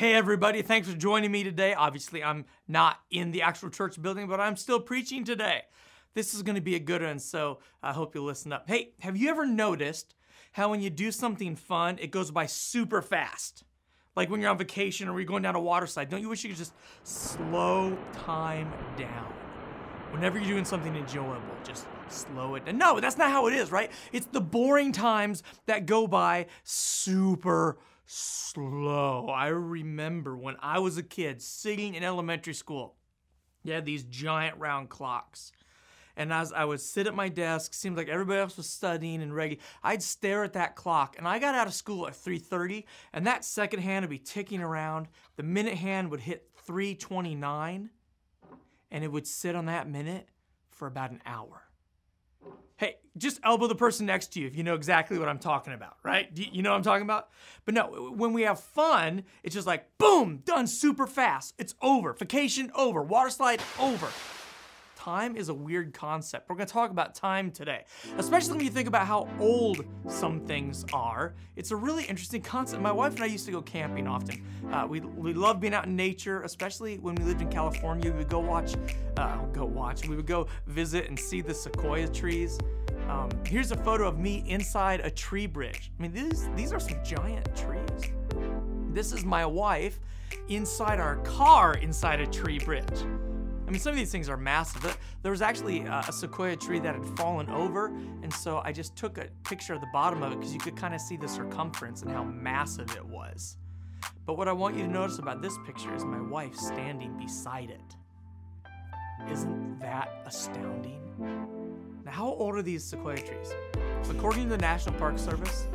Hey everybody, thanks for joining me today. Obviously, I'm not in the actual church building, but I'm still preaching today. This is going to be a good one, so I hope you'll listen up. Hey, have you ever noticed how when you do something fun, it goes by super fast? Like when you're on vacation or you're going down a water slide, don't you wish you could just slow time down? Whenever you're doing something enjoyable, just slow it down. No, that's not how it is, right? It's the boring times that go by super slow. I remember when I was a kid sitting in elementary school, you had these giant round clocks. And as I would sit at my desk, seemed like everybody else was studying and ready, I'd stare at that clock. And I got out of school at 3:30, and that second hand would be ticking around. The minute hand would hit 3:29, and it would sit on that minute for about an hour. Hey, just elbow the person next to you if you know exactly what I'm talking about, right? You know what I'm talking about? But no, when we have fun, it's just like, boom, done super fast. It's over. Vacation over. Water slide over. Time is a weird concept. We're going to talk about time today, especially when you think about how old some things are. It's a really interesting concept. My wife and I used to go camping often. We love being out in nature, especially when we lived in California. We would we would go visit and see the sequoia trees. Here's a photo of me inside a tree bridge. I mean, these are some giant trees. This is my wife inside our car inside a tree bridge. I mean, some of these things are massive. There was actually a sequoia tree that had fallen over, and so I just took a picture of the bottom of it because you could kind of see the circumference and how massive it was. But what I want you to notice about this picture is my wife standing beside it. Isn't that astounding? Now, how old are these sequoia trees? According to the National Park Service,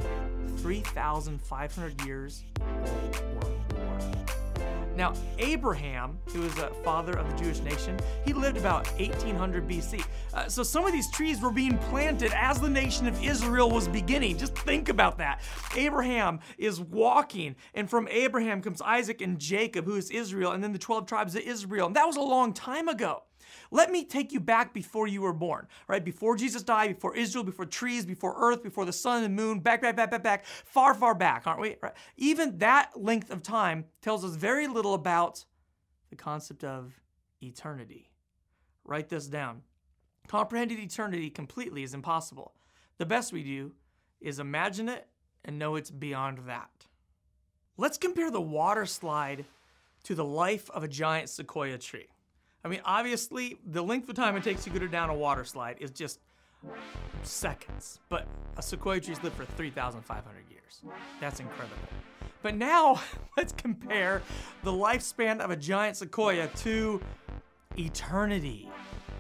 3,500 years old or more. Now, Abraham, who was a father of the Jewish nation, he lived about 1800 BC. So some of these trees were being planted as the nation of Israel was beginning. Just think about that. Abraham is walking, and from Abraham comes Isaac and Jacob, who is Israel, and then the 12 tribes of Israel. And that was a long time ago. Let me take you back before you were born, right? Before Jesus died, before Israel, before trees, before earth, before the sun and moon, back, far, far back, aren't we? Right? Even that length of time tells us very little about the concept of eternity. Write this down. Comprehending eternity completely is impossible. The best we do is imagine it and know it's beyond that. Let's compare the water slide to the life of a giant sequoia tree. I mean, obviously, the length of time it takes to go down a water slide is just seconds. But a sequoia tree's lived for 3,500 years. That's incredible. But now, let's compare the lifespan of a giant sequoia to eternity.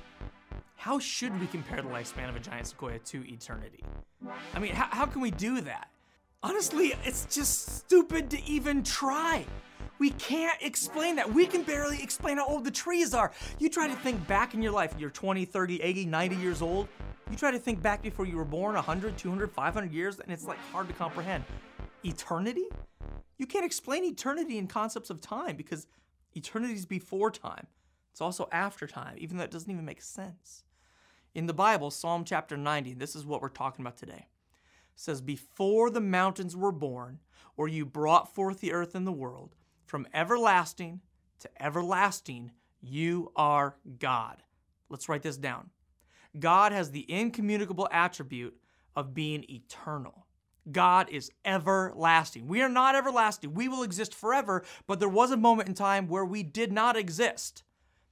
How should we compare the lifespan of a giant sequoia to eternity? I mean, how can we do that? Honestly, it's just stupid to even try. We can't explain that. We can barely explain how old the trees are. You try to think back in your life, you're 20, 30, 80, 90 years old. You try to think back before you were born, 100, 200, 500 years, and it's like hard to comprehend. Eternity? You can't explain eternity in concepts of time because eternity is before time. It's also after time, even though it doesn't even make sense. In the Bible, Psalm chapter 90, this is what we're talking about today. It says, before the mountains were born, or you brought forth the earth and the world, from everlasting to everlasting, you are God. Let's write this down. God has the incommunicable attribute of being eternal. God is everlasting. We are not everlasting. We will exist forever, but there was a moment in time where we did not exist.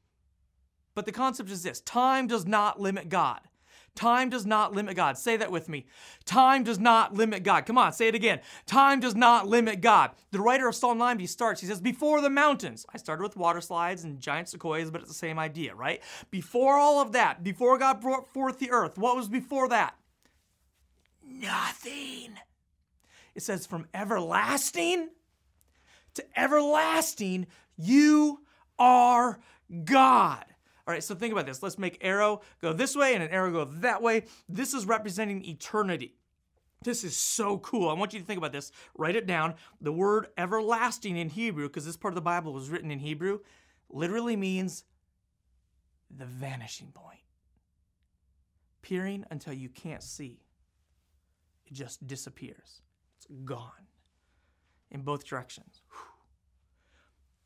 But the concept is this: time does not limit God. Time does not limit God. Say that with me. Time does not limit God. Come on, say it again. Time does not limit God. The writer of Psalm 90 starts, he says, before the mountains. I started with water slides and giant sequoias, but it's the same idea, right? Before all of that, before God brought forth the earth, what was before that? Nothing. It says from everlasting to everlasting, you are God. All right, so think about this. Let's make arrow go this way and an arrow go that way. This is representing eternity. This is so cool. I want you to think about this. Write it down. The word everlasting in Hebrew, because this part of the Bible was written in Hebrew, literally means the vanishing point. Peering until you can't see. It just disappears. It's gone in both directions. Whew.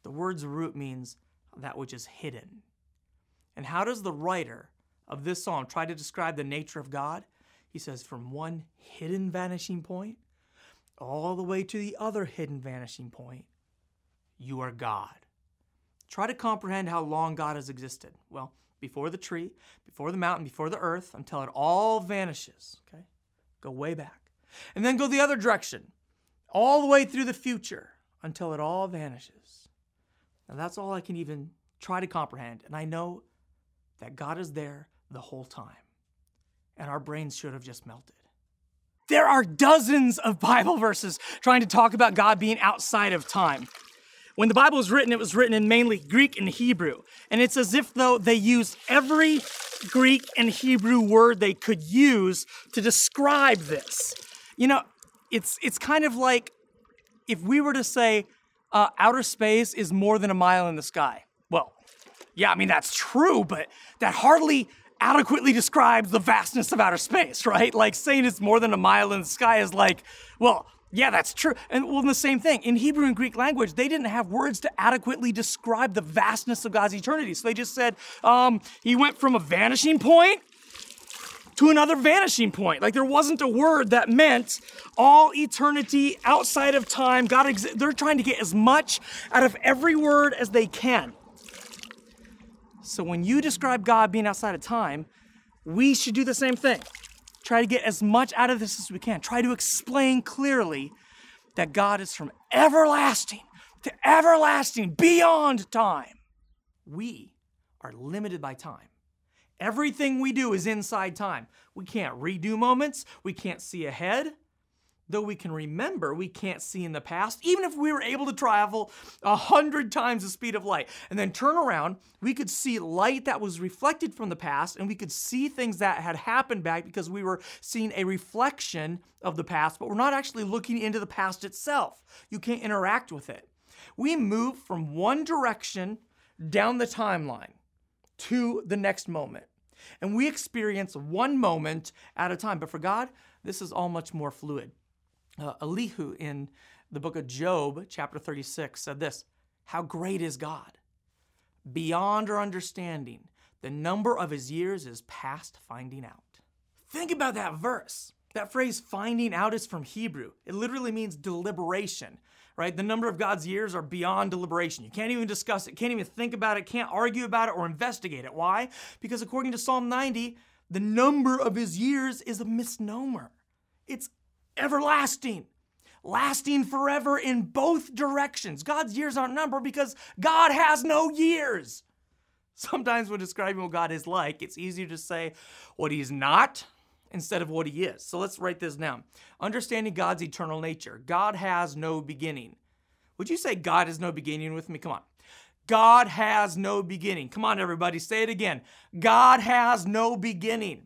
The word's root means that which is hidden. And how does the writer of this psalm try to describe the nature of God? He says, from one hidden vanishing point all the way to the other hidden vanishing point, you are God. Try to comprehend how long God has existed. Well, before the tree, before the mountain, before the earth, until it all vanishes. Okay? Go way back. And then go the other direction, all the way through the future, until it all vanishes. Now that's all I can even try to comprehend. And I know that God is there the whole time. And our brains should have just melted. There are dozens of Bible verses trying to talk about God being outside of time. When the Bible was written, it was written in mainly Greek and Hebrew. And it's as if though they used every Greek and Hebrew word they could use to describe this. You know, it's kind of like if we were to say outer space is more than a mile in the sky. Well, yeah, I mean, that's true, but that hardly adequately describes the vastness of outer space, right? Like saying it's more than a mile in the sky is like, well, yeah, that's true. And well, the same thing. In Hebrew and Greek language, they didn't have words to adequately describe the vastness of God's eternity. So they just said, he went from a vanishing point to another vanishing point. Like there wasn't a word that meant all eternity outside of time. They're trying to get as much out of every word as they can. So when you describe God being outside of time, we should do the same thing. Try to get as much out of this as we can. Try to explain clearly that God is from everlasting to everlasting, beyond time. We are limited by time. Everything we do is inside time. We can't redo moments. We can't see ahead. Though we can remember, we can't see in the past. Even if we were able to travel 100 times the speed of light and then turn around, we could see light that was reflected from the past, and we could see things that had happened back because we were seeing a reflection of the past, but we're not actually looking into the past itself. You can't interact with it. We move from one direction down the timeline to the next moment, and we experience one moment at a time. But for God, this is all much more fluid. Elihu in the book of Job, chapter 36, said this, "How great is God? Beyond our understanding, the number of his years is past finding out." Think about that verse. That phrase, finding out, is from Hebrew. It literally means deliberation, right? The number of God's years are beyond deliberation. You can't even discuss it, can't even think about it, can't argue about it or investigate it. Why? Because according to Psalm 90, the number of his years is a misnomer. It's everlasting, lasting forever in both directions. God's years aren't numbered because God has no years. Sometimes when describing what God is like, it's easier to say what he's not instead of what he is. So let's write this down. Understanding God's eternal nature. God has no beginning. Would you say God has no beginning with me? Come on. God has no beginning. Come on, everybody, say it again. God has no beginning.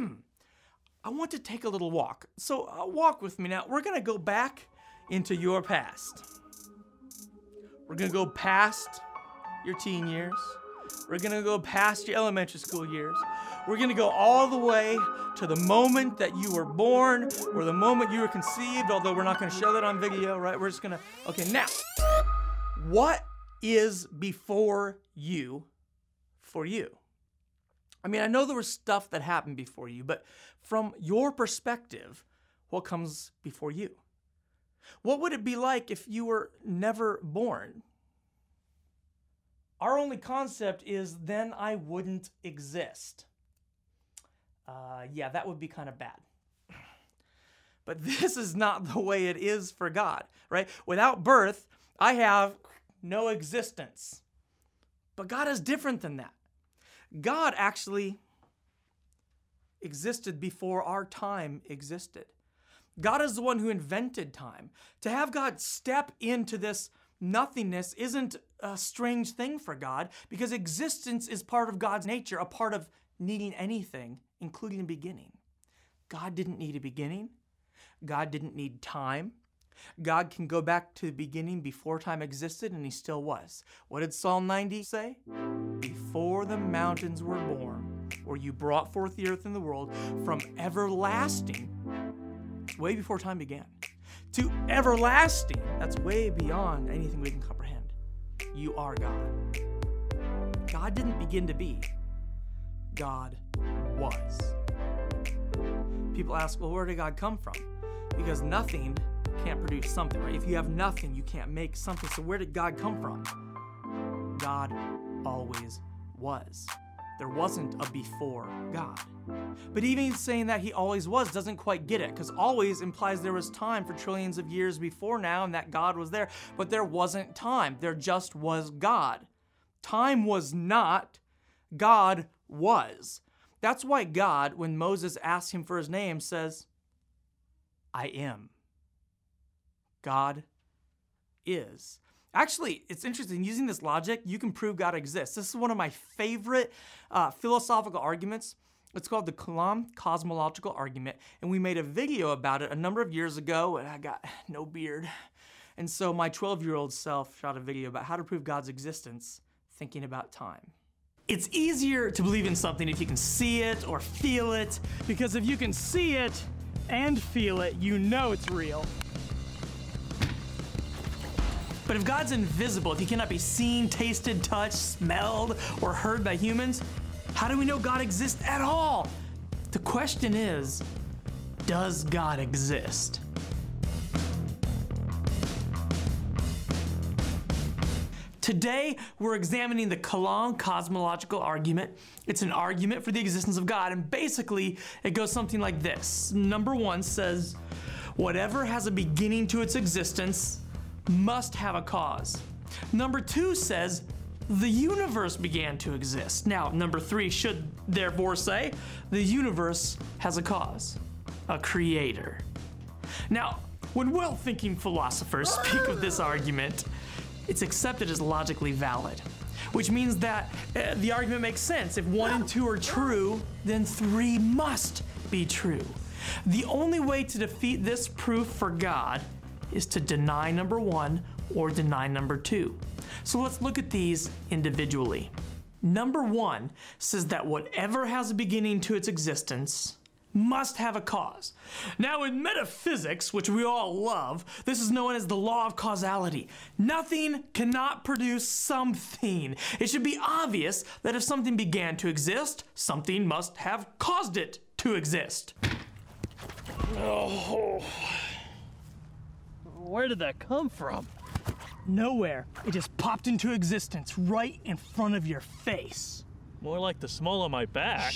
I want to take a little walk. So walk with me now. We're going to go back into your past. We're going to go past your teen years. We're going to go past your elementary school years. We're going to go all the way to the moment that you were born or the moment you were conceived, although we're not going to show that on video, right? We're just going to, okay, now, what is before you for you? I mean, I know there was stuff that happened before you, but from your perspective, what comes before you? What would it be like if you were never born? Our only concept is then I wouldn't exist. Yeah, that would be kind of bad. But this is not the way it is for God, right? Without birth, I have no existence. But God is different than that. God actually existed before our time existed. God is the one who invented time. To have God step into this nothingness isn't a strange thing for God, because existence is part of God's nature, a part of needing anything, including a beginning. God didn't need a beginning. God didn't need time. God can go back to the beginning before time existed, and he still was. What did Psalm 90 say? Before the mountains were born, or you brought forth the earth and the world, from everlasting, way before time began, to everlasting, that's way beyond anything we can comprehend. you are God. God didn't begin to be. God was. People ask, well, where did God come from? Because nothing can't produce something, right? If you have nothing, you can't make something. So where did God come from? God always was. There wasn't a before God. But even saying that he always was doesn't quite get it, because always implies there was time for trillions of years before now and that God was there. But there wasn't time. There just was God. Time was not. God was. That's why God, when Moses asked him for his name, says, I am. God is. Actually, it's interesting. Using this logic, you can prove God exists. This is one of my favorite philosophical arguments. It's called the Kalam cosmological argument, and we made a video about it a number of years ago, and I got no beard. And so my 12-year-old self shot a video about how to prove God's existence, thinking about time. It's easier to believe in something if you can see it or feel it, because if you can see it and feel it, you know it's real. But if God's invisible, if he cannot be seen, tasted, touched, smelled, or heard by humans, how do we know God exists at all? The question is, does God exist? Today, we're examining the Kalam cosmological argument. It's an argument for the existence of God, and basically, it goes something like this. Number one says, whatever has a beginning to its existence must have a cause. Number two says, the universe began to exist. Now, number three should therefore say, the universe has a cause, a creator. Now, when well-thinking philosophers speak of this argument, it's accepted as logically valid, which means that the argument makes sense. If 1 and 2 are true, then 3 must be true. The only way to defeat this proof for God is to deny number 1 or deny number 2. So let's look at these individually. Number 1 says that whatever has a beginning to its existence must have a cause. Now in metaphysics, which we all love, this is known as the law of causality. Nothing cannot produce something. It should be obvious that if something began to exist, something must have caused it to exist. Oh. Where did that come from? Nowhere. It just popped into existence right in front of your face. More like the small of my back.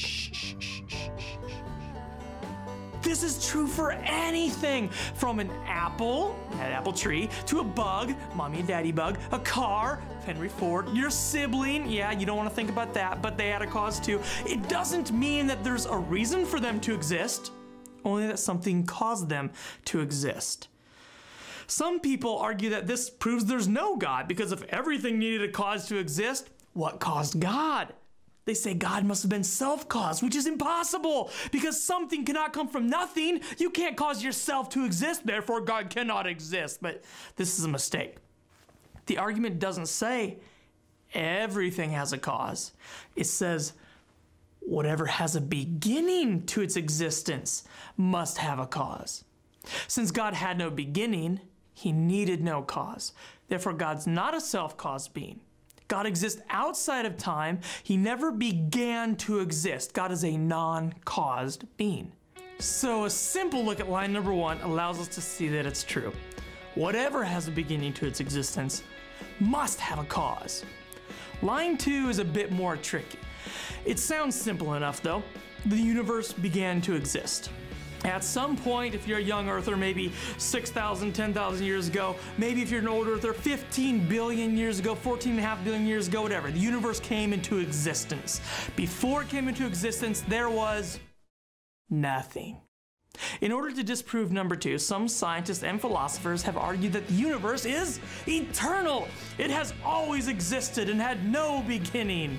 This is true for anything, from an apple, that apple tree, to a bug, mommy and daddy bug, a car, Henry Ford, your sibling, yeah, you don't want to think about that, but they had a cause too. It doesn't mean that there's a reason for them to exist, only that something caused them to exist. Some people argue that this proves there's no God, because if everything needed a cause to exist, what caused God? They say God must have been self-caused, which is impossible, because something cannot come from nothing. You can't cause yourself to exist, therefore God cannot exist. But this is a mistake. The argument doesn't say everything has a cause. It says whatever has a beginning to its existence must have a cause. Since God had no beginning, he needed no cause. Therefore, God's not a self-caused being. God exists outside of time. He never began to exist. God is a non-caused being. So a simple look at line number 1 allows us to see that it's true. Whatever has a beginning to its existence must have a cause. Line 2 is a bit more tricky. It sounds simple enough though. The universe began to exist. At some point, if you're a young earther, maybe 6,000, 10,000 years ago, maybe if you're an old earther, 15 billion years ago, 14.5 billion years ago, whatever, the universe came into existence. Before it came into existence, there was nothing. In order to disprove number 2, some scientists and philosophers have argued that the universe is eternal. It has always existed and had no beginning.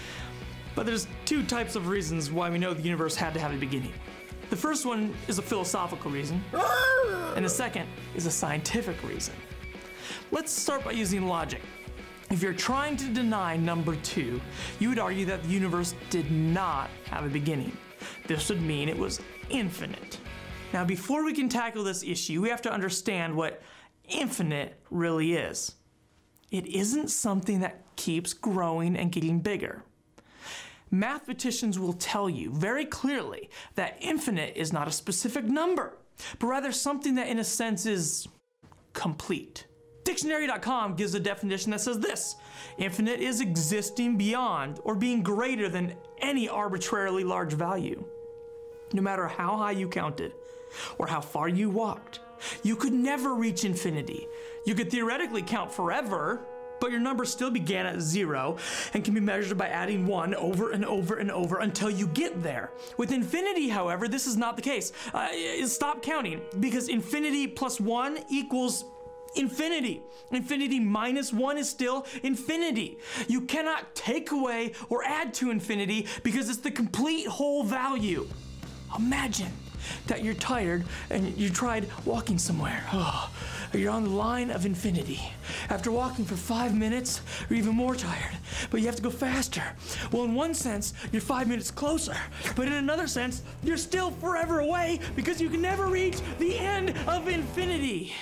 But there's 2 types of reasons why we know the universe had to have a beginning. The first one is a philosophical reason, and the second is a scientific reason. Let's start by using logic. If you're trying to deny number 2, you would argue that the universe did not have a beginning. This would mean it was infinite. Now, before we can tackle this issue, we have to understand what infinite really is. it isn't something that keeps growing and getting bigger. Mathematicians will tell you very clearly that infinite is not a specific number, but rather something that in a sense is complete. Dictionary.com gives a definition that says this: infinite is existing beyond or being greater than any arbitrarily large value. No matter how high you counted or how far you walked, you could never reach infinity. You could theoretically count forever, but your number still began at 0 and can be measured by adding 1 over and over and over until you get there. With infinity, however, this is not the case. Stop counting, because infinity plus 1 equals infinity. Infinity minus 1 is still infinity. You cannot take away or add to infinity because it's the complete whole value. Imagine that you're tired and you tried walking somewhere. You're on the line of infinity. After walking for 5 minutes, you're even more tired, but you have to go faster. Well, in one sense, you're 5 minutes closer, but in another sense, you're still forever away because you can never reach the end of infinity.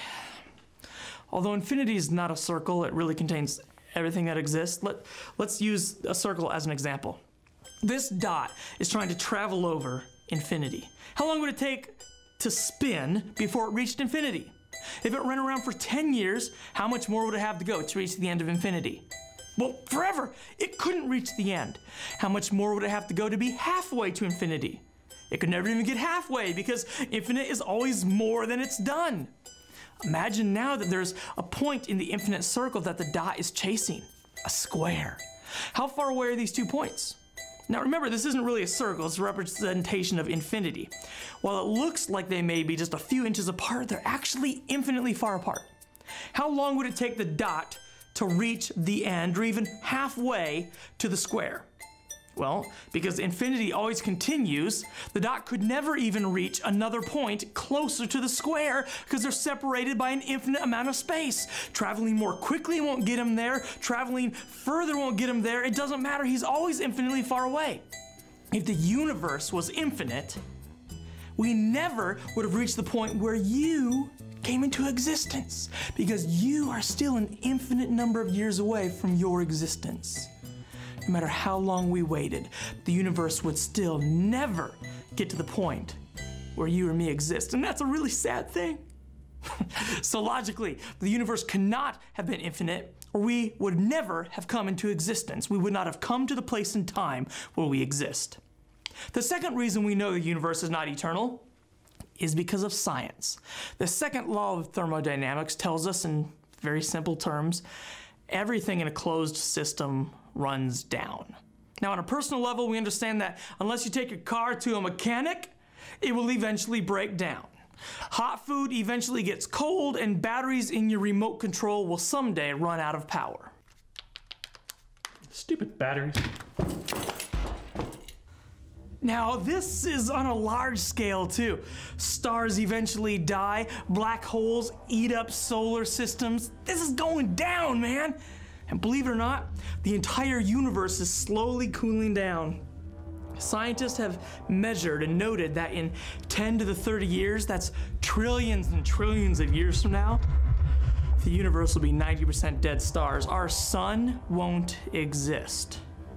Although infinity is not a circle, it really contains everything that exists. Let's use a circle as an example. This dot is trying to travel over infinity. How long would it take to spin before it reached infinity? If it ran around for 10 years, how much more would it have to go to reach the end of infinity? Well, forever. It couldn't reach the end. How much more would it have to go to be halfway to infinity? It could never even get halfway because infinite is always more than it's done. Imagine now that there's a point in the infinite circle that the dot is chasing, a square. How far away are these 2 points? Now remember, this isn't really a circle, it's a representation of infinity. While it looks like they may be just a few inches apart, they're actually infinitely far apart. How long would it take the dot to reach the end, or even halfway to the square? Well, because infinity always continues, the dot could never even reach another point closer to the square because they're separated by an infinite amount of space. Traveling more quickly won't get him there. Traveling further won't get him there. It doesn't matter. He's always infinitely far away. If the universe was infinite, we never would have reached the point where you came into existence because you are still an infinite number of years away from your existence. No matter how long we waited, the universe would still never get to the point where you or me exist. And that's a really sad thing. So logically, the universe cannot have been infinite, or we would never have come into existence. We would not have come to the place in time where we exist. The second reason we know the universe is not eternal is because of science. The second law of thermodynamics tells us in very simple terms, everything in a closed system runs down. Now, on a personal level, we understand that unless you take your car to a mechanic, it will eventually break down. Hot food eventually gets cold, and batteries in your remote control will someday run out of power. Stupid batteries. Now, this is on a large scale too. Stars eventually die, black holes eat up solar systems. This is going down, man. And believe it or not, the entire universe is slowly cooling down. Scientists have measured and noted that in 10 to the 30 years, that's trillions and trillions of years from now, the universe will be 90% dead stars. Our sun won't exist.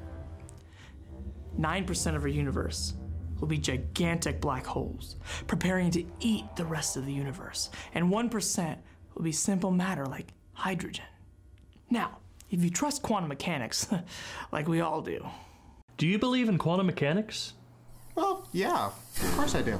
9% of our universe will be gigantic black holes, preparing to eat the rest of the universe. And 1% will be simple matter like hydrogen. Now, if you trust quantum mechanics, like we all do. Do you believe in quantum mechanics? Well, yeah, of course I do.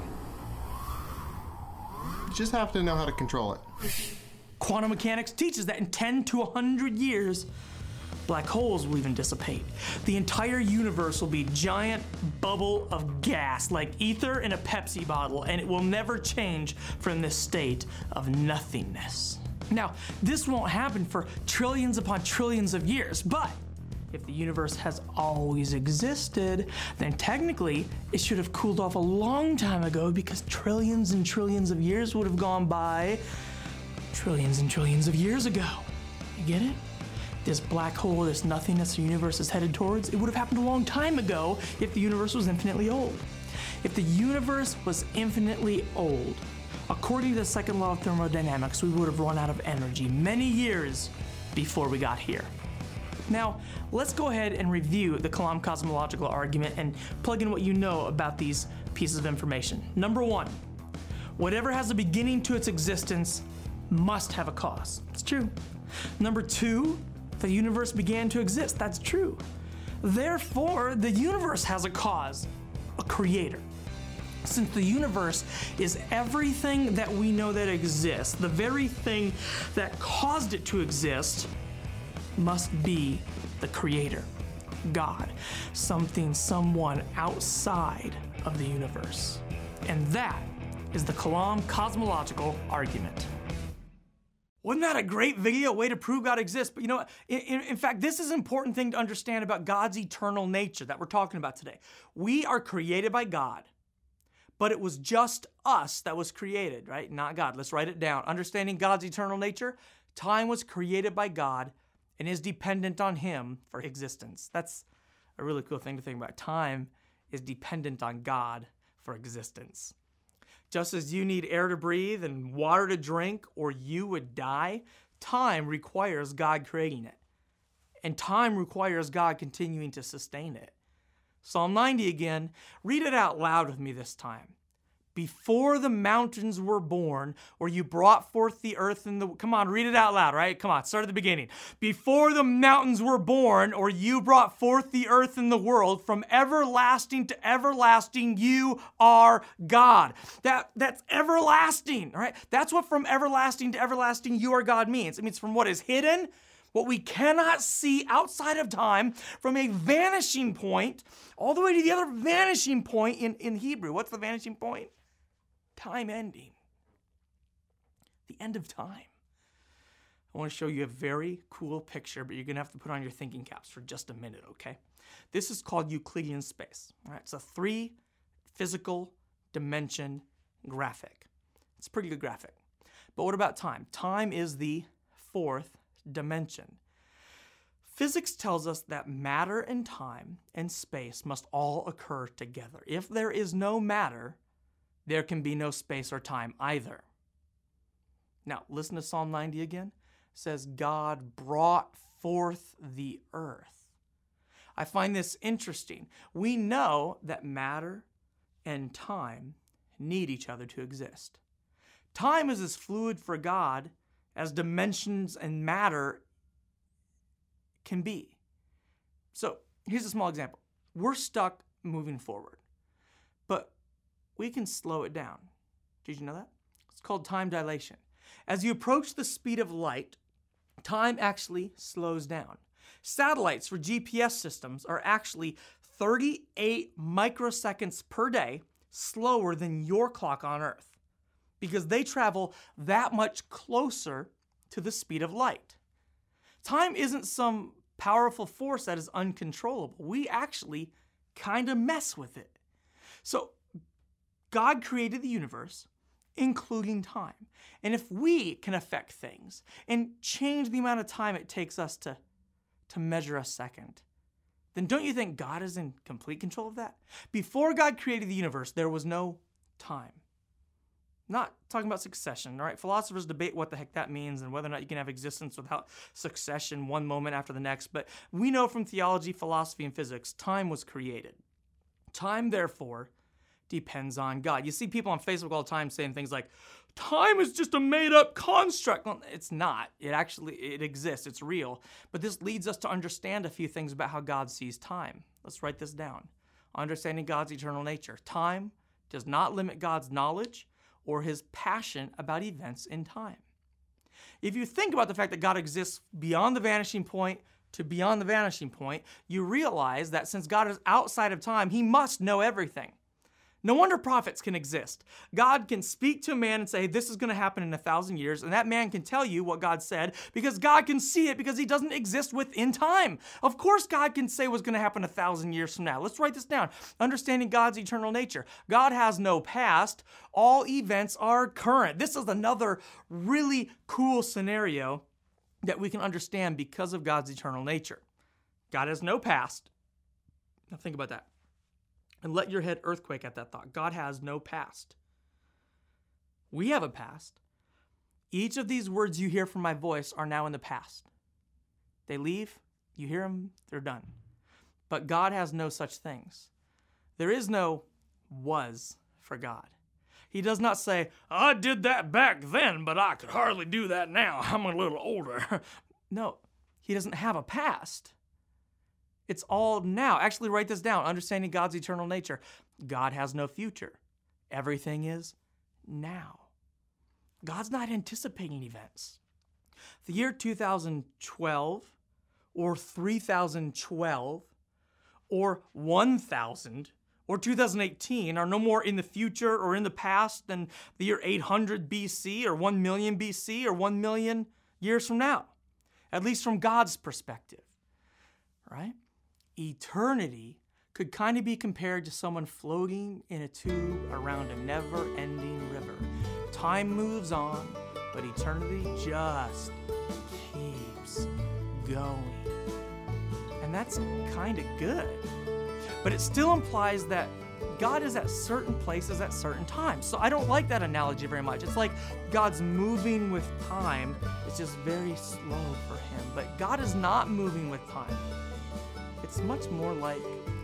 You just have to know how to control it. Quantum mechanics teaches that in 10 to 100 years, black holes will even dissipate. The entire universe will be a giant bubble of gas, like ether in a Pepsi bottle, and it will never change from this state of nothingness. Now, this won't happen for trillions upon trillions of years, but if the universe has always existed, then technically it should have cooled off a long time ago because trillions and trillions of years would have gone by trillions and trillions of years ago. You get it? This black hole, this nothingness the universe is headed towards, it would have happened a long time ago if the universe was infinitely old. If the universe was infinitely old, according to the second law of thermodynamics, we would have run out of energy many years before we got here. Now, let's go ahead and review the Kalam cosmological argument and plug in what you know about these pieces of information. Number one, whatever has a beginning to its existence must have a cause. It's true. Number two, the universe began to exist. That's true. Therefore, the universe has a cause, a creator. Since the universe is everything that we know that exists, the very thing that caused it to exist must be the creator, God, someone outside of the universe. And that is the Kalam cosmological argument. Wasn't that a great video? Way to prove God exists. But you know what? In fact, this is an important thing to understand about God's eternal nature that we're talking about today. We are created by God, but it was just us that was created, right? Not God. Let's write it down. Understanding God's eternal nature, time was created by God and is dependent on Him for existence. That's a really cool thing to think about. Time is dependent on God for existence. Just as you need air to breathe and water to drink, or you would die, time requires God creating it. And time requires God continuing to sustain it. Psalm 90 again, read it out loud with me this time. Before the mountains were born, or you brought forth the earth and the... Come on, read it out loud, right? Come on, start at the beginning. Before the mountains were born, or you brought forth the earth and the world, from everlasting to everlasting, you are God. That's everlasting, all right? That's what from everlasting to everlasting, you are God means. It means from what is hidden, what we cannot see outside of time, from a vanishing point, all the way to the other vanishing point in Hebrew. What's the vanishing point? Time ending. The end of time. I want to show you a very cool picture, but you're going to have to put on your thinking caps for just a minute, okay? This is called Euclidean space. All right, it's a 3 physical dimension graphic. It's a pretty good graphic. But what about time? Time is the 4th dimension. Physics tells us that matter and time and space must all occur together. If there is no matter, there can be no space or time either. Now, listen to Psalm 90 again. It says, God brought forth the earth. I find this interesting. We know that matter and time need each other to exist. Time is as fluid for God as dimensions and matter can be. So here's a small example. We're stuck moving forward, but we can slow it down. Did you know that? It's called time dilation. As you approach the speed of light, time actually slows down. Satellites for GPS systems are actually 38 microseconds per day slower than your clock on Earth because they travel that much closer to the speed of light. Time isn't some powerful force that is uncontrollable. We actually kind of mess with it. So God created the universe, including time. And if we can affect things and change the amount of time it takes us to measure a second, then don't you think God is in complete control of that? Before God created the universe, there was no time. Not talking about succession, all right? Philosophers debate what the heck that means and whether or not you can have existence without succession one moment after the next. But we know from theology, philosophy, and physics, time was created. Time, therefore, depends on God. You see people on Facebook all the time saying things like, time is just a made-up construct. Well, it's not. It exists. It's real. But this leads us to understand a few things about how God sees time. Let's write this down. Understanding God's eternal nature. Time does not limit God's knowledge or his passion about events in time. If you think about the fact that God exists beyond the vanishing point to beyond the vanishing point, you realize that since God is outside of time, he must know everything. No wonder prophets can exist. God can speak to a man and say, hey, this is going to happen in 1,000 years, and that man can tell you what God said because God can see it because he doesn't exist within time. Of course, God can say what's going to happen 1,000 years from now. Let's write this down. Understanding God's eternal nature. God has no past. All events are current. This is another really cool scenario that we can understand because of God's eternal nature. God has no past. Now think about that. And let your head earthquake at that thought. God has no past. We have a past. Each of these words you hear from my voice are now in the past. They leave, you hear them, they're done. But God has no such things. There is no was for God. He does not say, I did that back then, but I could hardly do that now. I'm a little older. No, he doesn't have a past. It's all now. Actually, write this down. Understanding God's eternal nature. God has no future. Everything is now. God's not anticipating events. The year 2012 or 3012 or 1000 or 2018 are no more in the future or in the past than the year 800 BC or 1 million BC or 1 million years from now, at least from God's perspective, right? Eternity could kind of be compared to someone floating in a tube around a never-ending river. Time moves on, but eternity just keeps going. And that's kind of good. But it still implies that God is at certain places at certain times. So I don't like that analogy very much. It's like God's moving with time. It's just very slow for him. But God is not moving with time. It's much more like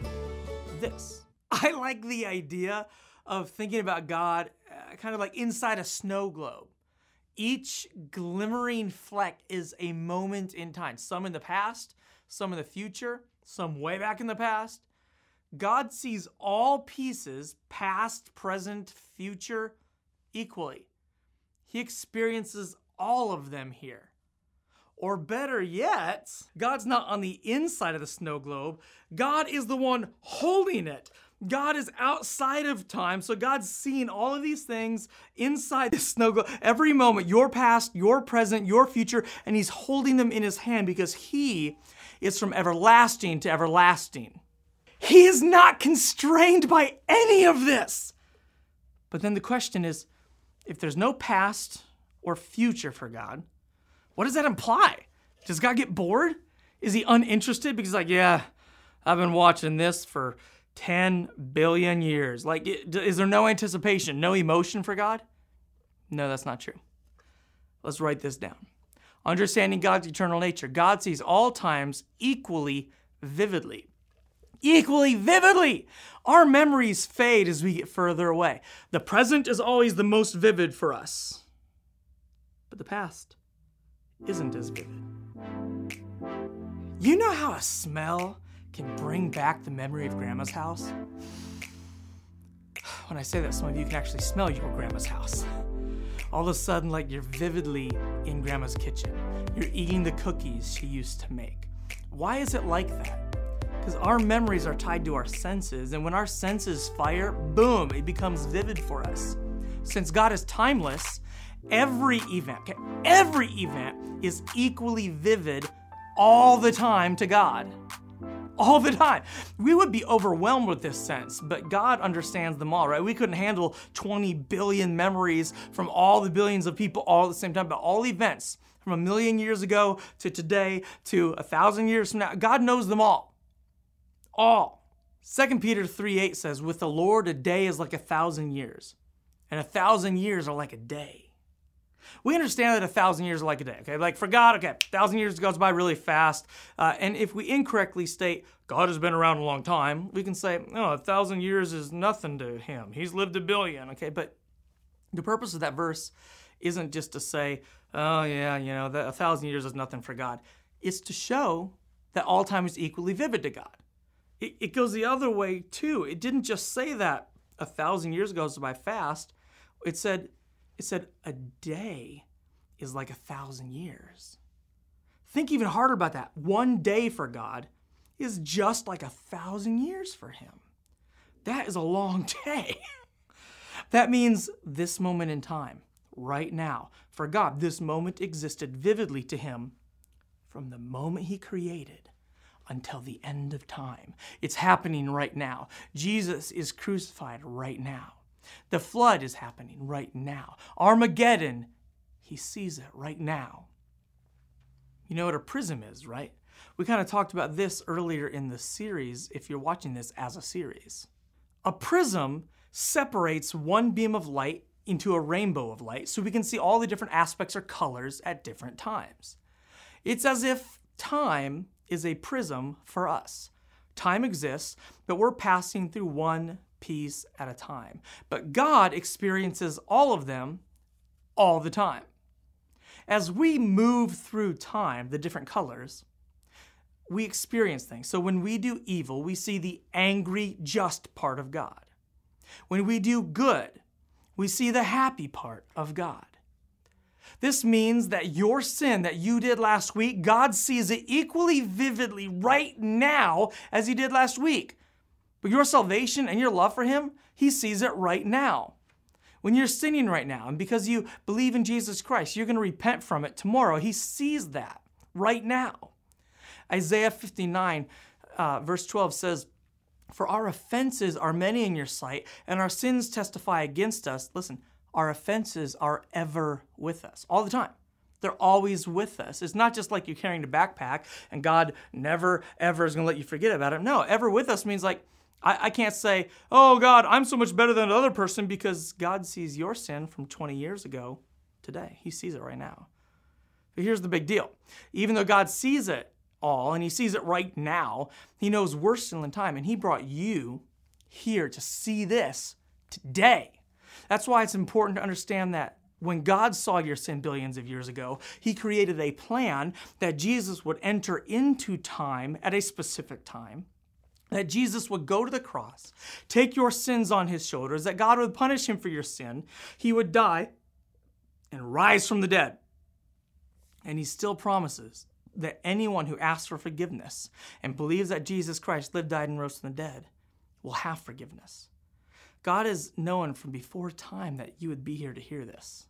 this. I like the idea of thinking about God kind of like inside a snow globe. Each glimmering fleck is a moment in time. Some in the past, some in the future, some way back in the past. God sees all pieces, past, present, future, equally. He experiences all of them here. Or better yet, God's not on the inside of the snow globe. God is the one holding it. God is outside of time, so God's seeing all of these things inside the snow globe. Every moment, your past, your present, your future, and he's holding them in his hand because he is from everlasting to everlasting. He is not constrained by any of this. But then the question is, if there's no past or future for God, what does that imply? Does God get bored? Is he uninterested because like, yeah, I've been watching this for 10 billion years. Like, is there no anticipation, no emotion for God? No, that's not true. Let's write this down. Understanding God's eternal nature. God sees all times equally vividly. Equally vividly. Our memories fade as we get further away. The present is always the most vivid for us. But the past isn't as vivid. You know how a smell can bring back the memory of Grandma's house? When I say that, some of you can actually smell your grandma's house. All of a sudden, like you're vividly in Grandma's kitchen. You're eating the cookies she used to make. Why is it like that? Because our memories are tied to our senses, and when our senses fire, boom, it becomes vivid for us. Since God is timeless, every event is equally vivid all the time to God. All the time. We would be overwhelmed with this sense, but God understands them all, right? We couldn't handle 20 billion memories from all the billions of people all at the same time, but all events from 1 million years ago to today to 1,000 years from now, God knows them all. All. 2 Peter 3:8 says, with the Lord, a day is like 1,000 years, and 1,000 years are like a day. We understand that 1,000 years are like a day, okay? Like for God, okay, 1,000 years goes by really fast. And if we incorrectly state, God has been around a long time, we can say, oh, 1,000 years is nothing to him. He's lived 1 billion, okay? But the purpose of that verse isn't just to say, oh yeah, you know, that 1,000 years is nothing for God. It's to show that all time is equally vivid to God. It goes the other way too. It didn't just say that 1,000 years goes by fast. It said a day is like 1,000 years. Think even harder about that. One day for God is just like 1,000 years for him. That is a long day. That means this moment in time, right now, for God, this moment existed vividly to him from the moment he created until the end of time. It's happening right now. Jesus is crucified right now. The flood is happening right now. Armageddon, he sees it right now. You know what a prism is, right? We kind of talked about this earlier in the series, if you're watching this as a series. A prism separates one beam of light into a rainbow of light so we can see all the different aspects or colors at different times. It's as if time is a prism for us. Time exists, but we're passing through one piece at a time. But God experiences all of them all the time. As we move through time, the different colors, we experience things. So when we do evil, we see the angry, just part of God. When we do good, we see the happy part of God. This means that your sin that you did last week, God sees it equally vividly right now as he did last week. But your salvation and your love for him, he sees it right now. When you're sinning right now, and because you believe in Jesus Christ, you're going to repent from it tomorrow. He sees that right now. Isaiah 59, verse 12 says, "For our offenses are many in your sight, and our sins testify against us." Listen, our offenses are ever with us, all the time. They're always with us. It's not just like you're carrying a backpack and God never, ever is going to let you forget about it. No, ever with us means like, I can't say, "Oh God, I'm so much better than the other person," because God sees your sin from 20 years ago today. He sees it right now. But here's the big deal. Even though God sees it all and he sees it right now, he knows we're still in time, and he brought you here to see this today. That's why it's important to understand that when God saw your sin billions of years ago, he created a plan that Jesus would enter into time at a specific time, that Jesus would go to the cross, take your sins on his shoulders, that God would punish him for your sin, he would die and rise from the dead. And he still promises that anyone who asks for forgiveness and believes that Jesus Christ lived, died, and rose from the dead will have forgiveness. God has known from before time that you would be here to hear this.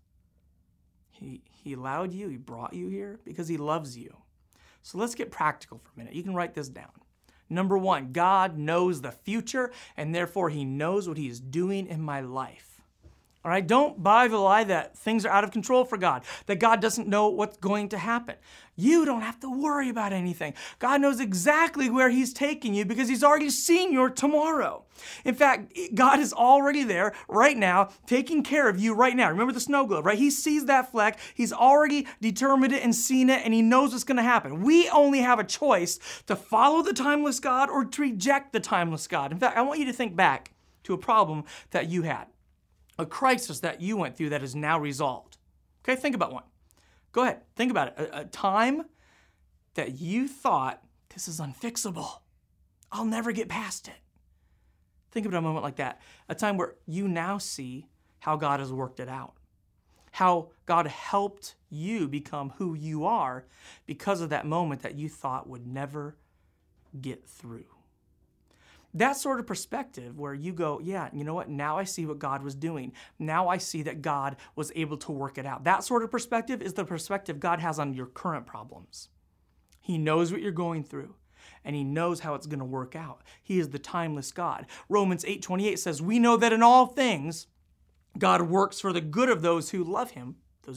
He allowed you, he brought you here because he loves you. So let's get practical for a minute. You can write this down. Number one, God knows the future, and therefore he knows what he is doing in my life. All right, don't buy the lie that things are out of control for God, that God doesn't know what's going to happen. You don't have to worry about anything. God knows exactly where he's taking you because he's already seen your tomorrow. In fact, God is already there right now, taking care of you right now. Remember the snow globe, right? He sees that fleck. He's already determined it and seen it, and he knows what's going to happen. We only have a choice to follow the timeless God or to reject the timeless God. In fact, I want you to think back to a problem that you had. A crisis that you went through that is now resolved. Okay, think about one. Go ahead, think about it. A time that you thought, this is unfixable. I'll never get past it. Think about a moment like that. A time where you now see how God has worked it out. How God helped you become who you are because of that moment that you thought would never get through. That sort of perspective where you go, yeah, you know what? Now I see what God was doing. Now I see that God was able to work it out. That sort of perspective is the perspective God has on your current problems. He knows what you're going through, and he knows how it's going to work out. He is the timeless God. Romans 8:28 says, "We know that in all things, God works for the good of those who love him,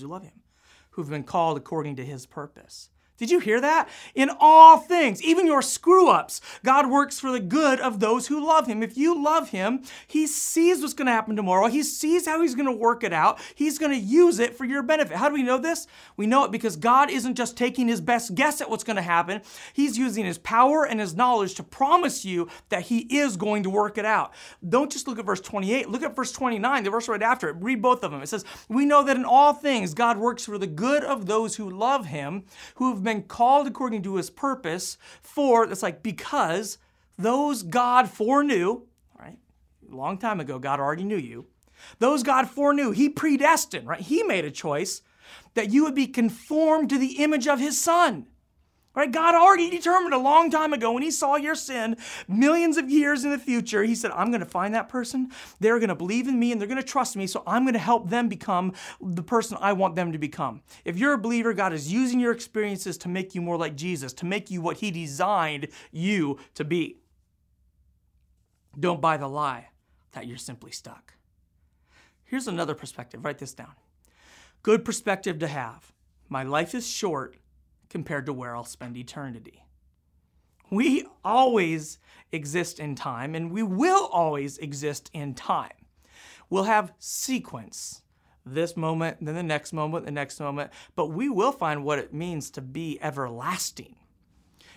who've been called according to his purpose." Did you hear that? In all things, even your screw-ups, God works for the good of those who love him. If you love him, he sees what's going to happen tomorrow. He sees how he's going to work it out. He's going to use it for your benefit. How do we know this? We know it because God isn't just taking his best guess at what's going to happen. He's using his power and his knowledge to promise you that he is going to work it out. Don't just look at verse 28. Look at verse 29, the verse right after it. Read both of them. It says, "We know that in all things, God works for the good of those who love him, who have been called according to his purpose for," it's like, because those God foreknew, right? A long time ago, God already knew you. Those God foreknew, he predestined, right? He made a choice that you would be conformed to the image of his son. Right? God already determined a long time ago when he saw your sin, millions of years in the future, he said, I'm going to find that person. They're going to believe in me and they're going to trust me. So I'm going to help them become the person I want them to become. If you're a believer, God is using your experiences to make you more like Jesus, to make you what he designed you to be. Don't buy the lie that you're simply stuck. Here's another perspective. Write this down. Good perspective to have. My life is short compared to where I'll spend eternity. We always exist in time, and we will always exist in time. We'll have sequence, this moment, then the next moment, the next moment, but we will find what it means to be everlasting.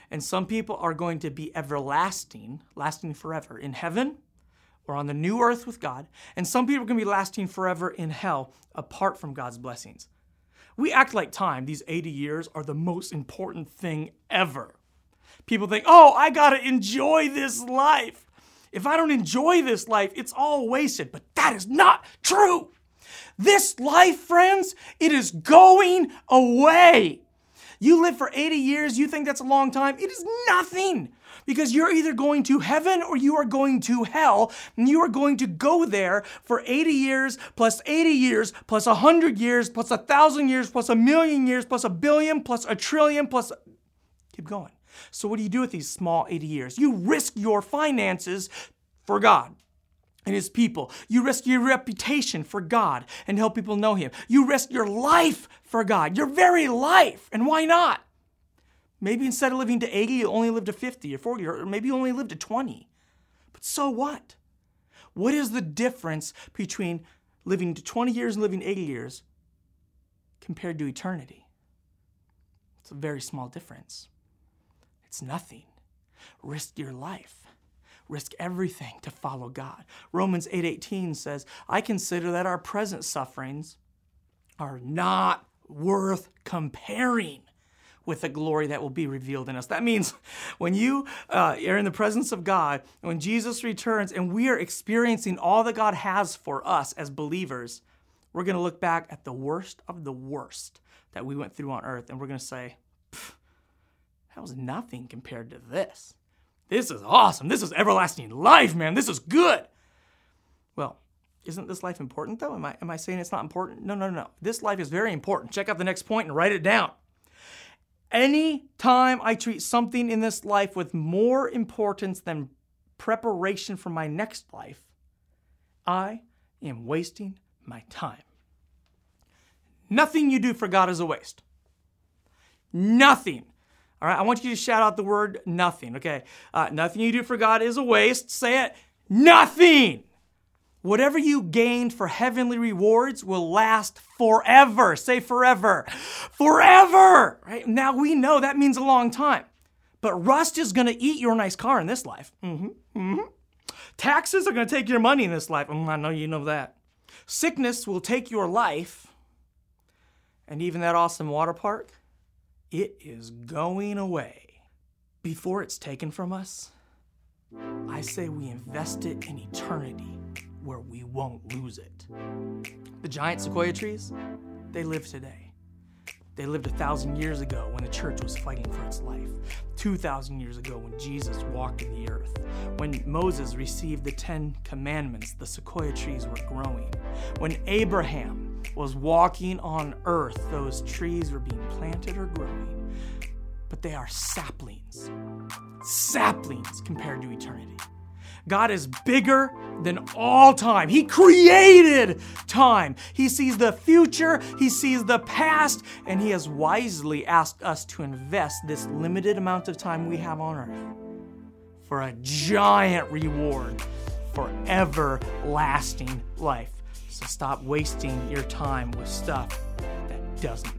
And some people are going to be everlasting, lasting forever in heaven or on the new earth with God. And some people are going to be lasting forever in hell apart from God's blessings. We act like time, these 80 years, are the most important thing ever. People think, oh, I got to enjoy this life. If I don't enjoy this life, it's all wasted. But that is not true. This life, friends, it is going away. You live for 80 years, you think that's a long time. It is nothing. Because you're either going to heaven or you are going to hell, and you are going to go there for 80 years, plus 80 years, plus 100 years, plus 1,000 years, plus 1,000,000 years, plus 1,000,000,000, plus 1,000,000,000,000, plus... Keep going. So what do you do with these small 80 years? You risk your finances for God and His people. You risk your reputation for God and help people know Him. You risk your life for God, your very life. And why not? Maybe instead of living to 80, you only live to 50 or 40, or maybe you only live to 20. But so what? What is the difference between living to 20 years and living 80 years compared to eternity? It's a very small difference. It's nothing. Risk your life. Risk everything to follow God. Romans 8:18 says, I consider that our present sufferings are not worth comparing with the glory that will be revealed in us. That means when you are in the presence of God, when Jesus returns and we are experiencing all that God has for us as believers, we're going to look back at the worst of the worst that we went through on earth, and we're going to say, that was nothing compared to this. This is awesome. This is everlasting life, man. This is good. Well, isn't this life important, though? Am I saying it's not important? No. This life is very important. Check out the next point and write it down. Any time I treat something in this life with more importance than preparation for my next life, I am wasting my time. Nothing you do for God is a waste. Nothing. All right, I want you to shout out the word nothing, okay? Nothing you do for God is a waste. Say it. Nothing. Whatever you gained for heavenly rewards will last forever. Say forever. Forever! Right? Now we know that means a long time. But rust is going to eat your nice car in this life. Taxes are going to take your money in this life. I know you know that. Sickness will take your life. And even that awesome water park, it is going away. Before it's taken from us, I say we invest it in eternity where we won't lose it. The giant sequoia trees, they live today. They lived 1,000 years ago when the church was fighting for its life. 2,000 years ago when Jesus walked in the earth. When Moses received the 10 Commandments, the sequoia trees were growing. When Abraham was walking on earth, those trees were being planted or growing. But they are saplings. Saplings compared to eternity. God is bigger than all time. He created time. He sees the future, He sees the past, and He has wisely asked us to invest this limited amount of time we have on earth for a giant reward for everlasting life. So stop wasting your time with stuff that doesn't